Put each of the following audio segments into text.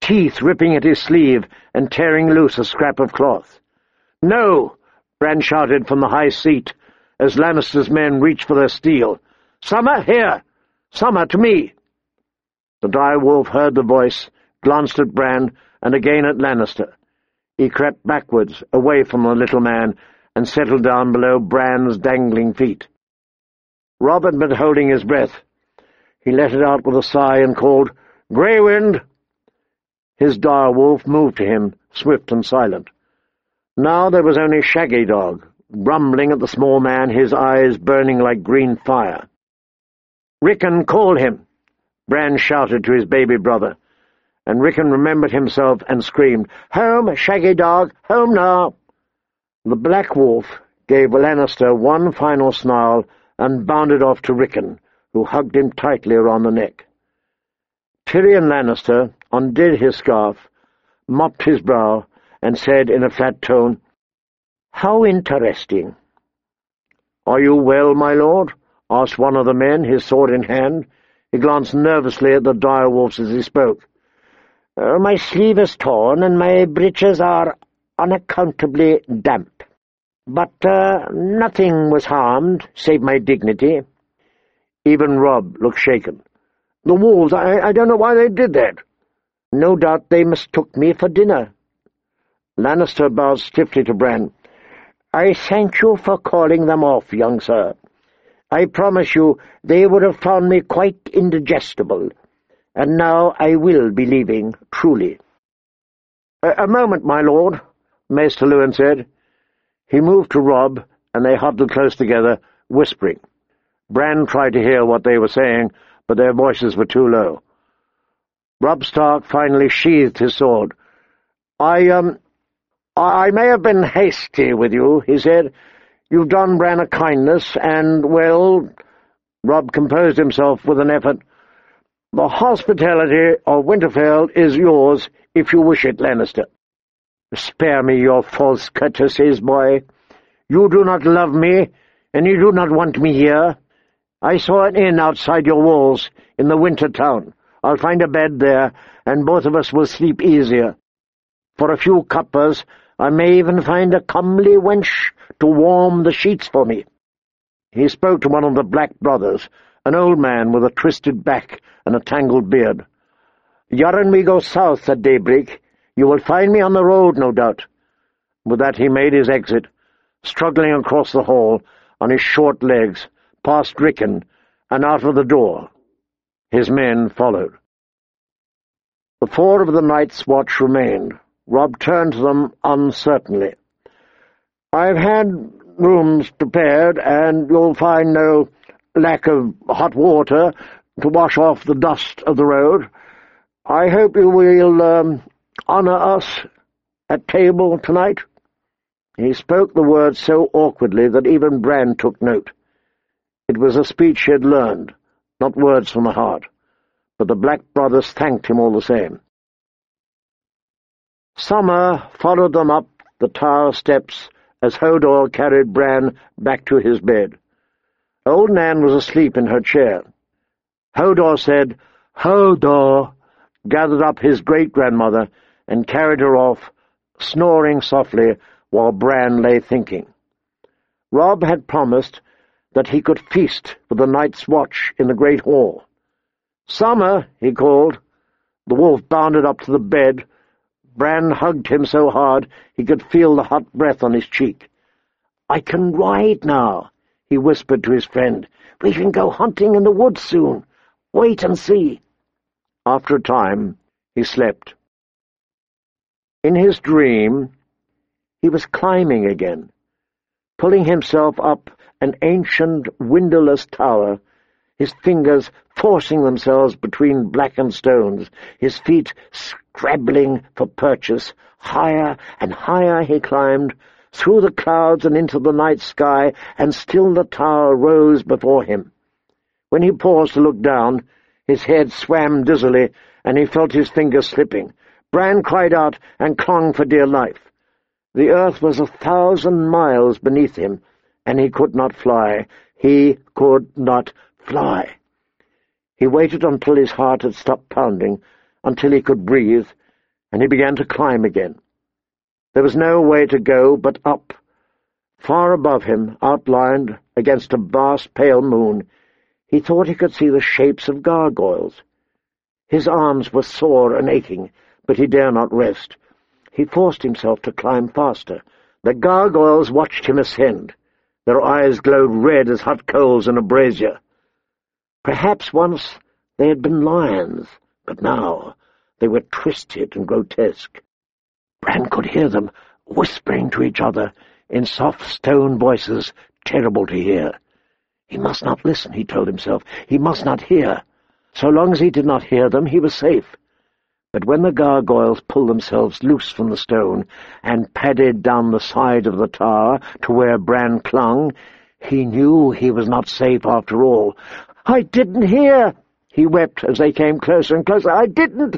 teeth ripping at his sleeve and tearing loose a scrap of cloth. "No!" Bran shouted from the high seat as Lannister's men reached for their steel. "Summer, here! Summer, to me!" The dire wolf heard the voice, glanced at Bran, and again at Lannister. He crept backwards, away from the little man, and settled down below Bran's dangling feet. Robb had been holding his breath. He let it out with a sigh and called, "Grey Wind!" His dire wolf moved to him, swift and silent. Now there was only Shaggy Dog, grumbling at the small man, his eyes burning like green fire. "Rickon, call him!" Bran shouted to his baby brother, and Rickon remembered himself and screamed, "Home, Shaggy Dog, home now!" The Black Wolf gave Lannister one final snarl and bounded off to Rickon, who hugged him tightly around the neck. Tyrion Lannister undid his scarf, mopped his brow, and said in a flat tone, "How interesting." "Are you well, my lord?" asked one of the men, his sword in hand. He glanced nervously at the dire wolves as he spoke. "My sleeve is torn, and my breeches are unaccountably damp. But nothing was harmed, save my dignity." Even Robb looked shaken. "The wolves, I don't know why they did that." "No doubt they mistook me for dinner." Lannister bowed stiffly to Bran. "I thank you for calling them off, young sir. I promise you they would have found me quite indigestible. And now I will be leaving, truly." A moment, my lord," Maester Luwin said. He moved to Robb, and they huddled close together, whispering. Bran tried to hear what they were saying, but their voices were too low. Robb Stark finally sheathed his sword. I may have been hasty with you," he said. "You've done Bran a kindness, and, well—" Robb composed himself with an effort. "The hospitality of Winterfell is yours, if you wish it, Lannister. Spare me your false courtesies, boy. You do not love me, and you do not want me here. I saw an inn outside your walls, in the winter town. I'll find a bed there, and both of us will sleep easier. For a few coppers, I may even find a comely wench to warm the sheets for me." He spoke to one of the Black brothers, an old man with a twisted back and a tangled beard. "Yoren we go south at daybreak. You will find me on the road, no doubt." With that he made his exit, struggling across the hall on his short legs, past Rickon, and out of the door. His men followed. The four of the Night's Watch remained. Robb turned to them uncertainly. "I've had rooms prepared, and you'll find no lack of hot water to wash off the dust of the road. I hope you will honor us at table tonight." He spoke the words so awkwardly that even Bran took note. It was a speech he had learned, not words from the heart, but the Black brothers thanked him all the same. Summer followed them up the tower steps as Hodor carried Bran back to his bed. Old Nan was asleep in her chair. Hodor said, "Hodor," gathered up his great-grandmother, and carried her off, snoring softly while Bran lay thinking. Robb had promised that he could feast with the Night's Watch in the great hall. "Summer," he called. The wolf bounded up to the bed. Bran hugged him so hard he could feel the hot breath on his cheek. "I can ride now," he whispered to his friend. "We can go hunting in the woods soon. Wait and see." After a time, he slept. In his dream, he was climbing again, pulling himself up an ancient, windowless tower, his fingers forcing themselves between blackened stones, his feet scrabbling for purchase. Higher and higher he climbed, through the clouds and into the night sky, and still the tower rose before him. When he paused to look down, his head swam dizzily, and he felt his fingers slipping. Bran cried out and clung for dear life. The earth was 1,000 miles beneath him, and he could not fly. He could not fly. He waited until his heart had stopped pounding, until he could breathe, and he began to climb again. There was no way to go but up. Far above him, outlined against a vast pale moon, he thought he could see the shapes of gargoyles. His arms were sore and aching, but he dare not rest. He forced himself to climb faster. The gargoyles watched him ascend. Their eyes glowed red as hot coals in a brazier. Perhaps once they had been lions, but now they were twisted and grotesque. Bran could hear them whispering to each other in soft stone voices terrible to hear. He must not listen, he told himself. He must not hear. So long as he did not hear them, he was safe. But when the gargoyles pulled themselves loose from the stone and padded down the side of the tower to where Bran clung, he knew he was not safe after all. "I didn't hear!" he wept as they came closer and closer. I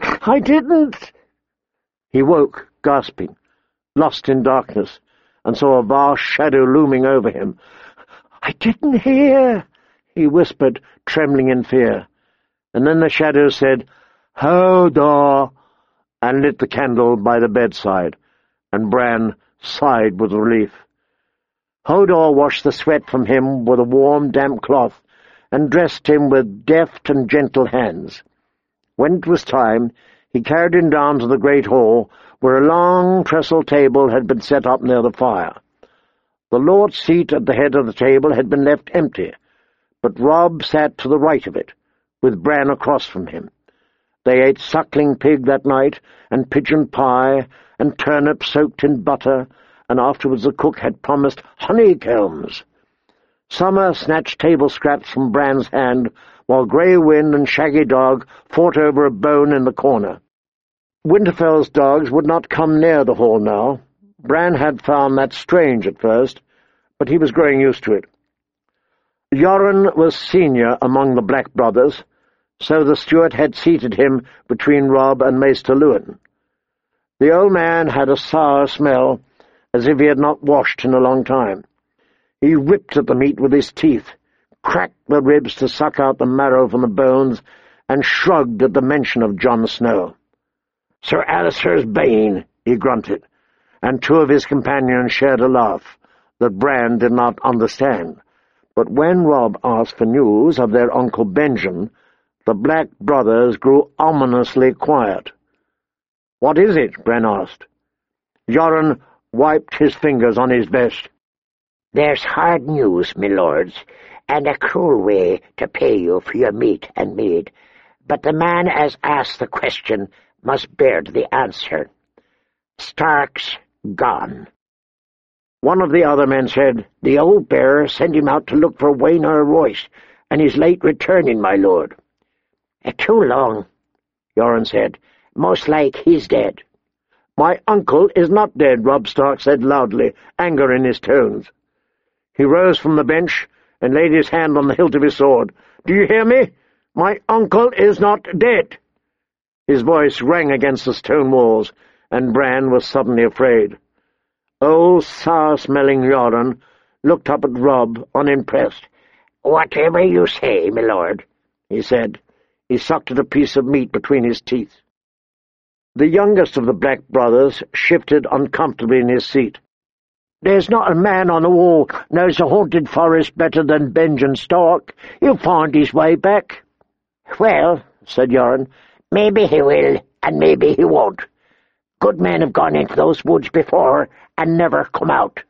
didn't! He woke, gasping, lost in darkness, and saw a vast shadow looming over him. "I didn't hear," he whispered, trembling in fear. And then the shadow said, "Hodor," and lit the candle by the bedside, and Bran sighed with relief. Hodor washed the sweat from him with a warm, damp cloth, and dressed him with deft and gentle hands. When it was time, he carried him down to the great hall, where a long trestle table had been set up near the fire. The Lord's seat at the head of the table had been left empty, but Robb sat to the right of it, with Bran across from him. They ate suckling pig that night, and pigeon pie, and turnips soaked in butter, and afterwards the cook had promised honeycombs. Summer snatched table scraps from Bran's hand, while Grey Wind and Shaggy Dog fought over a bone in the corner. Winterfell's dogs would not come near the hall now. Bran had found that strange at first, but he was growing used to it. Yoren was senior among the Black brothers, so the steward had seated him between Robb and Maester Luwin. The old man had a sour smell, as if he had not washed in a long time. He ripped at the meat with his teeth, cracked the ribs to suck out the marrow from the bones, and shrugged at the mention of Jon Snow. "Sir Alistair's bane," he grunted, and two of his companions shared a laugh that Bran did not understand. But when Robb asked for news of their Uncle Benjen, the Black brothers grew ominously quiet. "What is it?" Bran asked. Yoren wiped his fingers on his vest. "There's hard news, my lords, and a cruel way to pay you for your meat and mead, but the man as asked the question must bear the answer. Stark's gone." One of the other men said, "The old bearer sent him out to look for Waynor Royce, and he's late returning, my lord." "Too long," Yoren said. "Most like he's dead." "My uncle is not dead," Robb Stark said loudly, anger in his tones. He rose from the bench and laid his hand on the hilt of his sword. "Do you hear me? My uncle is not dead." His voice rang against the stone walls, and Bran was suddenly afraid. Old sour-smelling Yoren looked up at Robb, unimpressed. "Whatever you say, my lord," he said. He sucked at a piece of meat between his teeth. The youngest of the Black brothers shifted uncomfortably in his seat. "There's not a man on the wall knows the haunted forest better than Benjen Stark. He'll find his way back." "Well," said Yoren, "maybe he will, and maybe he won't. Good men have gone into those woods before and never come out."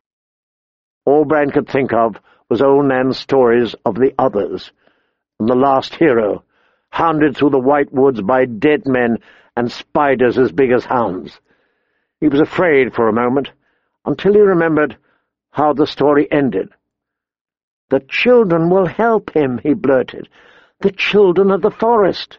All Bran could think of was old Nan's stories of the others, and the last hero, hounded through the white woods by dead men and spiders as big as hounds. He was afraid for a moment, until he remembered how the story ended. "The children will help him," he blurted. "The children of the forest."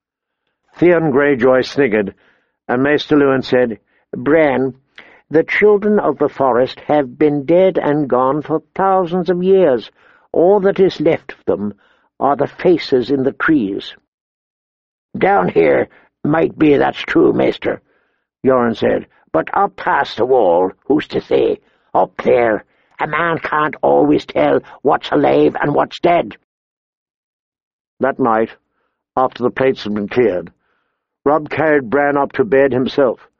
Theon Greyjoy sniggered, and Maester Luwin said, "Bran, the children of the forest have been dead and gone for thousands of years. All that is left of them are the faces in the trees." "Down here might be that's true, Maester," Yoren said, "but up past the wall, who's to say? Up there, a man can't always tell what's alive and what's dead." That night, after the plates had been cleared, Robb carried Bran up to bed himself.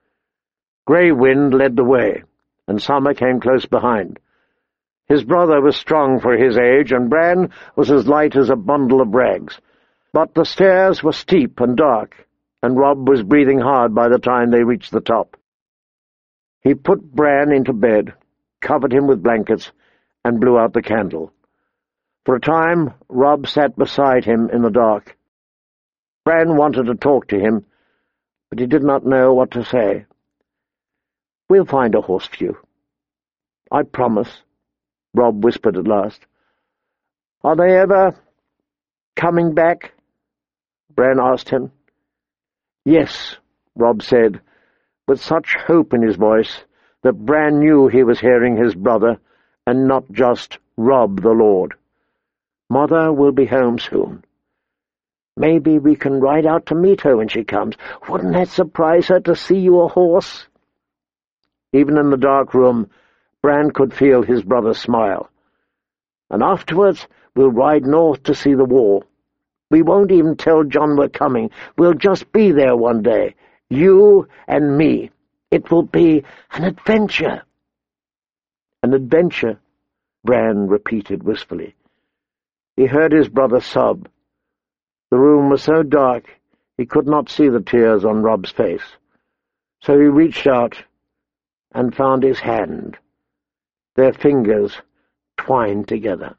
Grey Wind led the way, and Summer came close behind. His brother was strong for his age, and Bran was as light as a bundle of rags. But the stairs were steep and dark, and Robb was breathing hard by the time they reached the top. He put Bran into bed, covered him with blankets, and blew out the candle. For a time, Robb sat beside him in the dark. Bran wanted to talk to him, but he did not know what to say. "We'll find a horse for you. I promise," Robb whispered at last. "Are they ever coming back?" Bran asked him. "Yes," Robb said, with such hope in his voice that Bran knew he was hearing his brother, and not just Robb the Lord. "Mother will be home soon. Maybe we can ride out to meet her when she comes. Wouldn't that surprise her to see you a horse?" Even in the dark room, Bran could feel his brother smile. "And afterwards we'll ride north to see the war. We won't even tell Jon we're coming. We'll just be there one day, you and me. It will be an adventure." "An adventure," Bran repeated wistfully. He heard his brother sob. The room was so dark he could not see the tears on Robb's face. So he reached out and found his hand, their fingers twined together.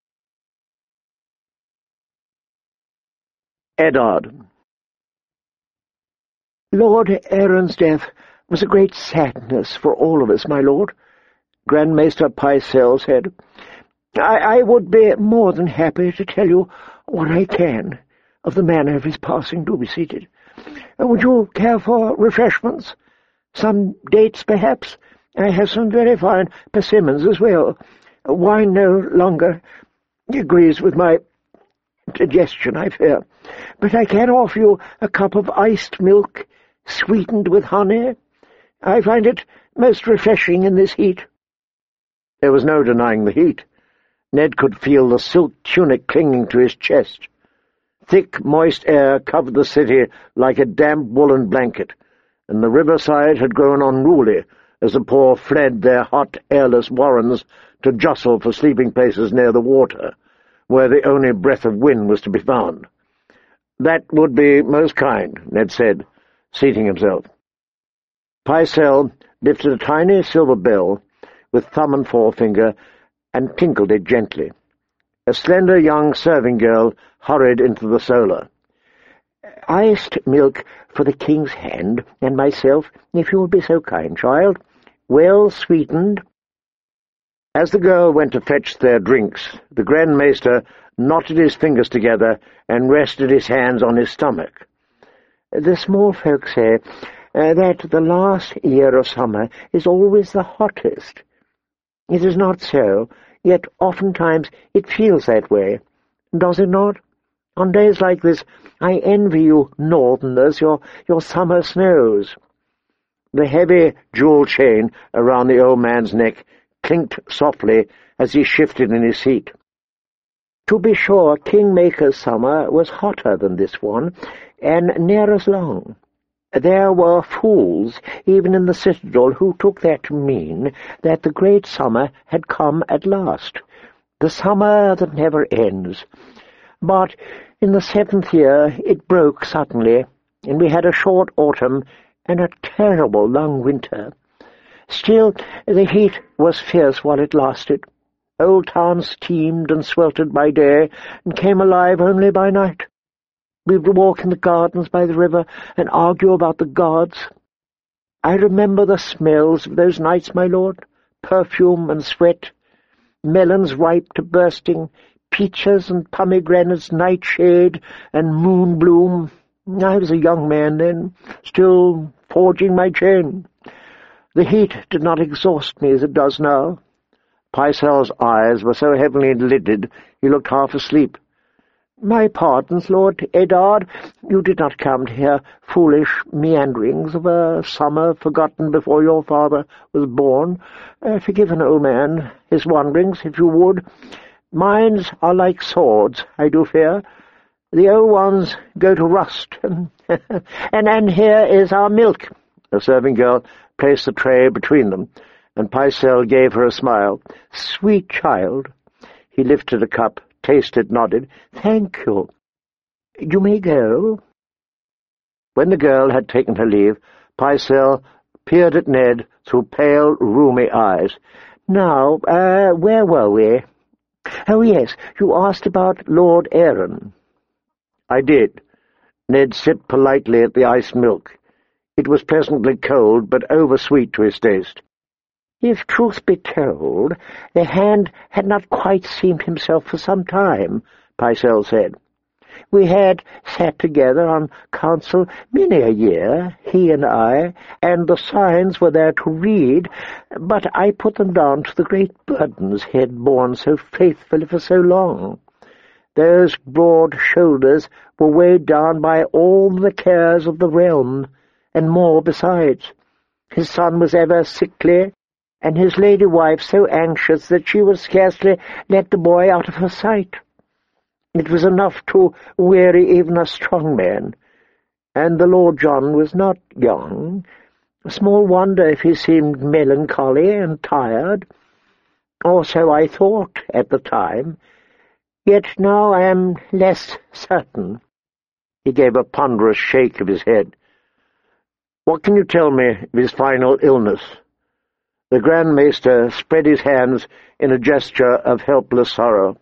Eddard. "Lord Aaron's death was a great sadness for all of us, my lord," Grand Maester Pycelle said. I would be more than happy to tell you what I can of the manner of his passing. Do be seated. Would you care for refreshments? Some dates, perhaps? I have some very fine persimmons as well. Wine no longer agrees with my digestion, I fear. But I can offer you a cup of iced milk, sweetened with honey. I find it most refreshing in this heat." There was no denying the heat. Ned could feel the silk tunic clinging to his chest. Thick, moist air covered the city like a damp woolen blanket, and the riverside had grown unruly as the poor fled their hot, airless warrens to jostle for sleeping places near the water, where the only breath of wind was to be found. "That would be most kind," Ned said, seating himself. Pycelle lifted a tiny silver bell with thumb and forefinger and tinkled it gently. A slender young serving girl hurried into the solar. "Iced milk for the king's hand and myself, if you will be so kind, child. Well sweetened." As the girl went to fetch their drinks, the Grand Maester knotted his fingers together and rested his hands on his stomach. "The small folk say that the last year of summer is always the hottest. It is not so, yet oftentimes it feels that way. Does it not? On days like this, I envy you northerners your summer snows." The heavy jewel chain around the old man's neck clinked softly as he shifted in his seat. To be sure, Kingmaker's summer was hotter than this one, and near as long. There were fools, even in the citadel, who took that to mean that the great summer had come at last, the summer that never ends. But in the 7th year it broke suddenly, and we had a short autumn and a terrible long winter. Still, the heat was fierce while it lasted. Old Town steamed and sweltered by day, and came alive only by night. We would walk in the gardens by the river and argue about the gods. I remember the smells of those nights, my lord, perfume and sweat, melons ripe to bursting, peaches and pomegranates nightshade and moon bloom. I was a young man then, still forging my chain. The heat did not exhaust me as it does now." Pycelle's eyes were so heavily lidded he looked half asleep. "My pardons, Lord Eddard. You did not come to hear foolish meanderings of a summer forgotten before your father was born. Forgive an old man his wanderings, if you would. Minds are like swords, I do fear. The old ones go to rust. And here is our milk. A serving girl placed the tray between them, and Pycelle gave her a smile. "Sweet child." He lifted a cup, tasted, nodded. "Thank you. You may go." When the girl had taken her leave, Pycelle peered at Ned through pale, rheumy eyes. "Now, where were we? Oh, yes, you asked about Lord Arryn." "I did." Ned sipped politely at the iced milk. It was pleasantly cold, but over-sweet to his taste. "If truth be told, the Hand had not quite seemed himself for some time," Pycelle said. "We had sat together on council many a year, he and I, and the signs were there to read, but I put them down to the great burdens he had borne so faithfully for so long. Those broad shoulders were weighed down by all the cares of the realm, and more besides. His son was ever sickly, and his lady wife so anxious that she would scarcely let the boy out of her sight. It was enough to weary even a strong man, and the Lord John was not young. Small wonder if he seemed melancholy and tired, or so I thought at the time, yet now I am less certain." He gave a ponderous shake of his head. "What can you tell me of his final illness?" The Grand Maester spread his hands in a gesture of helpless sorrow.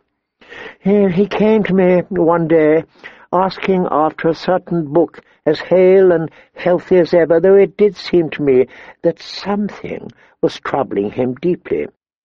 "He came to me one day, asking after a certain book, as hale and healthy as ever, though it did seem to me that something was troubling him deeply.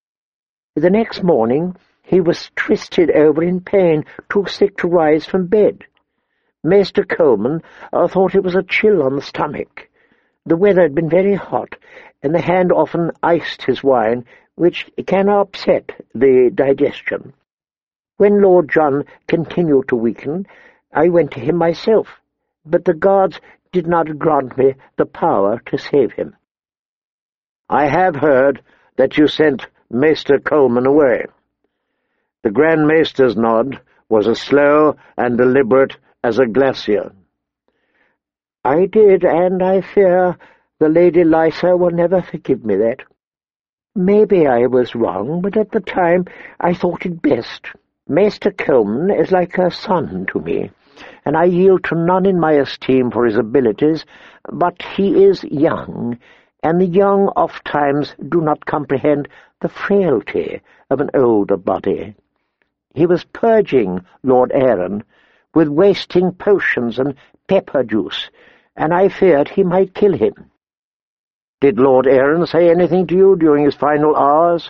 The next morning he was twisted over in pain, too sick to rise from bed. Maester Coleman thought it was a chill on the stomach. The weather had been very hot, and the Hand often iced his wine, which can upset the digestion. When Lord John continued to weaken, I went to him myself, but the gods did not grant me the power to save him." "I have heard that you sent Maester Coleman away." The Grand Maester's nod was as slow and deliberate as a glacier. "I did, and I fear the Lady Lysa will never forgive me that. Maybe I was wrong, but at the time I thought it best. Maester Coleman is like a son to me, and I yield to none in my esteem for his abilities, but he is young, and the young oft-times do not comprehend the frailty of an older body. He was purging Lord Arryn with wasting potions and pepper juice, and I feared he might kill him." "Did Lord Arryn say anything to you during his final hours?"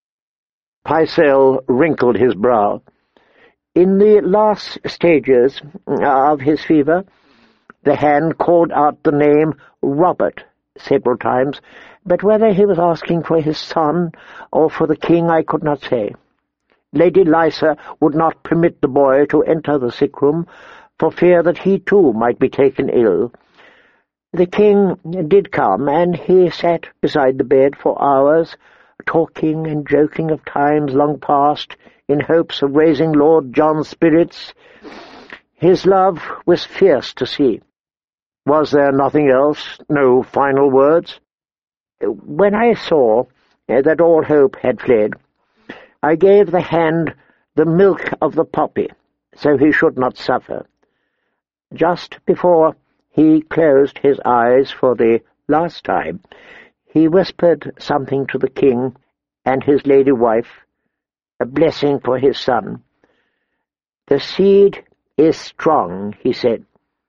Pycelle wrinkled his brow. "In the last stages of his fever, the Hand called out the name Robert several times, but whether he was asking for his son or for the king I could not say. Lady Lysa would not permit the boy to enter the sick room, for fear that he too might be taken ill. The king did come, and he sat beside the bed for hours, talking and joking of times long past, in hopes of raising Lord John's spirits. His love was fierce to see." "Was there nothing else? No final words?" "When I saw that all hope had fled, I gave the Hand the milk of the poppy, so he should not suffer. Just before he closed his eyes for the last time, he whispered something to the king and his lady wife, a blessing for his son. 'The seed is strong,' he said.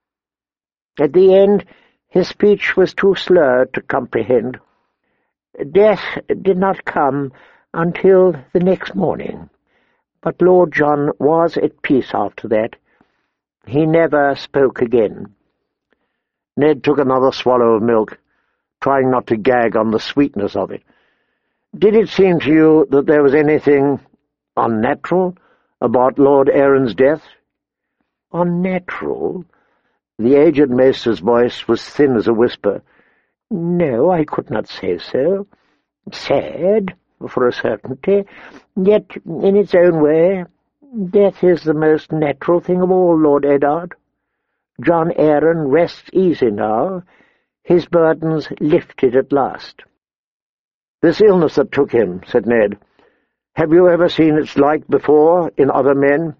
At the end, his speech was too slurred to comprehend. Death did not come until the next morning, but Lord John was at peace after that. He never spoke again." Ned took another swallow of milk, trying not to gag on the sweetness of it. "Did it seem to you that there was anything unnatural about Lord Arryn's death?" "Unnatural?" The aged maester's voice was thin as a whisper. "No, I could not say so. Sad, for a certainty, yet in its own way. Death is the most natural thing of all, Lord Eddard. John Arryn rests easy now. His burdens lifted at last. "This illness that took him," said Ned, "have you ever seen its like before in other men?"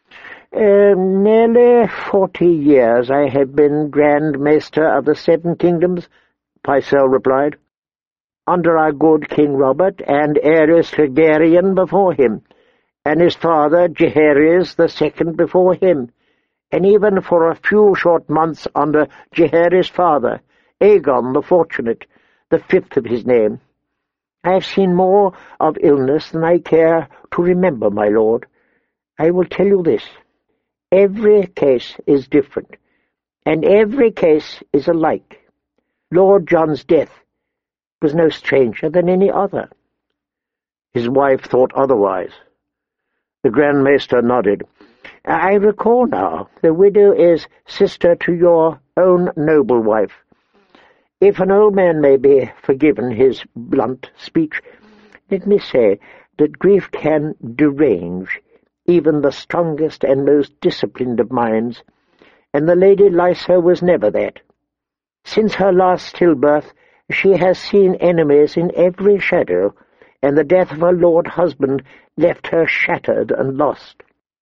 "Nearly 40 years I have been Grand Maester of the Seven Kingdoms," Pycelle replied, "under our good King Robert and Aerys Clegarian before him, and his father Jaehaerys the second before him, and even for a few short months under Jaehaerys' father, Aegon the Fortunate, the fifth of his name. I have seen more of illness than I care to remember, my lord. I will tell you this. Every case is different, and every case is alike. Lord John's death was no stranger than any other." His wife thought otherwise. The Grand Maester nodded. "I recall now, the widow is sister to your own noble wife. If an old man may be forgiven his blunt speech, let me say that grief can derange even the strongest and most disciplined of minds, and the Lady Lysa was never that. Since her last stillbirth, she has seen enemies in every shadow, and the death of her lord husband left her shattered and lost."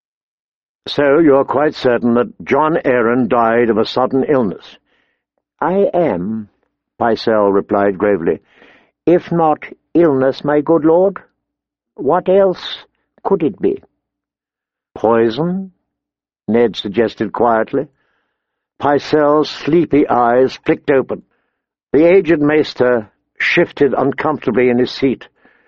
"So you are quite certain that Jon Arryn died of a sudden illness?" "I am," Pycelle replied gravely. "If not illness, my good lord, what else could it be?" "Poison?" Ned suggested quietly. Pycelle's sleepy eyes flicked open. The aged maester shifted uncomfortably in his seat.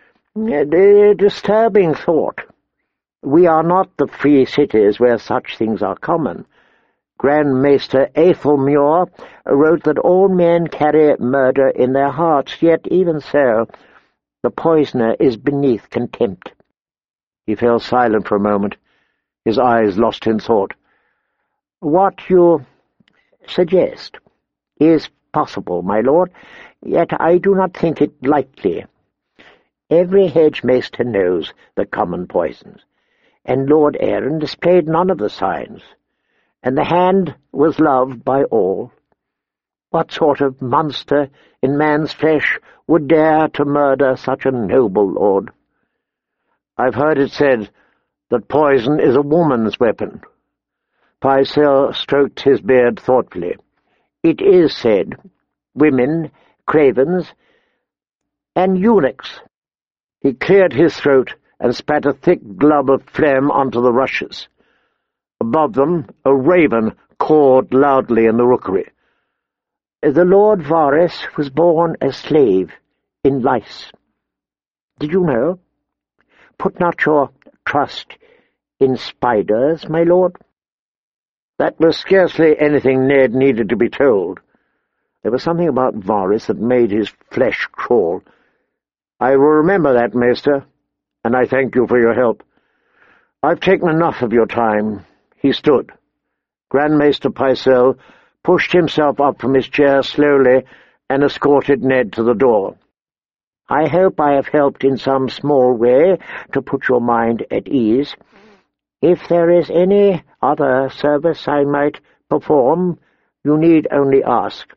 "A disturbing thought. We are not the free cities where such things are common. Grand Maester Aethelmuir wrote that all men carry murder in their hearts, yet even so, the poisoner is beneath contempt." He fell silent for a moment. His eyes lost in thought. "What you suggest is possible, my lord, yet I do not think it likely. Every hedge maester knows the common poisons, and Lord Arryn displayed none of the signs, and the hand was loved by all. What sort of monster in man's flesh would dare to murder such a noble lord?" "I've heard it said that poison is a woman's weapon." Pycelle stroked his beard thoughtfully. "It is said. Women, cravens, and eunuchs." He cleared his throat and spat a thick glub of phlegm onto the rushes. Above them, a raven cawed loudly in the rookery. "The Lord Varys was born a slave in Lys. Did you know? Put not your trust in spiders, my lord." That was scarcely anything Ned needed to be told. There was something about Varys that made his flesh crawl. "I will remember that, Maester, and I thank you for your help. I've taken enough of your time." He stood. Grand Maester Pycelle pushed himself up from his chair slowly and escorted Ned to the door. "I hope I have helped in some small way to put your mind at ease. If there is any other service I might perform, you need only ask."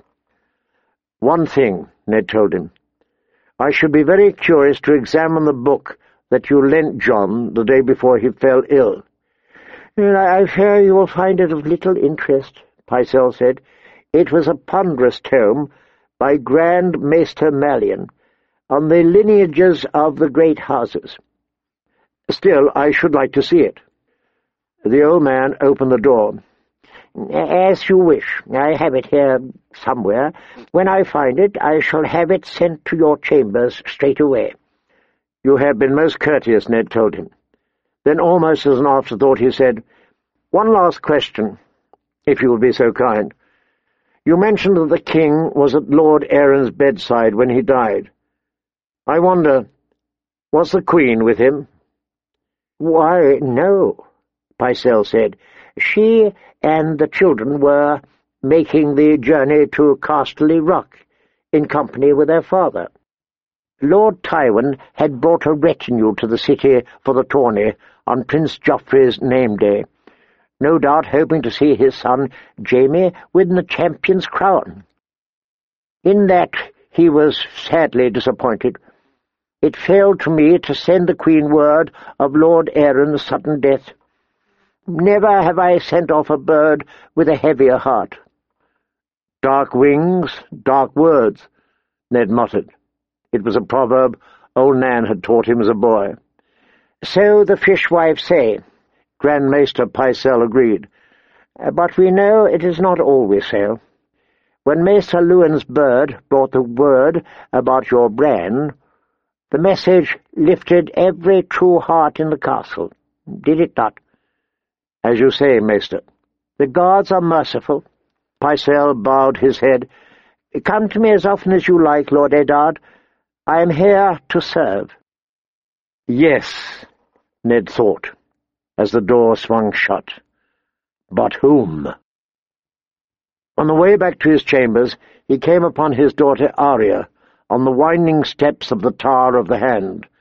"One thing," Ned told him. "I should be very curious to examine the book that you lent Jon the day before he fell ill." "I fear you will find it of little interest," Pycelle said. "It was a ponderous tome by Grand Maester Mallion on the lineages of the great houses." "Still, I should like to see it." The old man opened the door. "As you wish. I have it here somewhere. When I find it, I shall have it sent to your chambers straight away." "You have been most courteous," Ned told him. Then, almost as an afterthought, he said, "One last question, if you would be so kind. You mentioned that the king was at Lord Arryn's bedside when he died. I wonder, was the Queen with him?" "Why, no," Pycelle said. "She and the children were making the journey to Casterly Rock in company with their father. Lord Tywin had brought a retinue to the city for the tourney on Prince Joffrey's name day, no doubt hoping to see his son Jaime win the champion's crown." In that he was sadly disappointed. It fell to me to send the Queen word of Lord Aaron's sudden death. Never have I sent off a bird with a heavier heart. Dark wings, dark words, Ned muttered. It was a proverb old Nan had taught him as a boy. So the fishwives say, Grand Maester Pycelle agreed. But we know it is not always so. When Maester Luwin's bird brought the word about your Bran, the message lifted every true heart in the castle, did it not? As you say, Maester. The gods are merciful. Pycelle bowed his head. Come to me as often as you like, Lord Eddard. I am here to serve. Yes, Ned thought, as the door swung shut. But whom? On the way back to his chambers, he came upon his daughter Arya on the winding steps of the Tower of the Hand.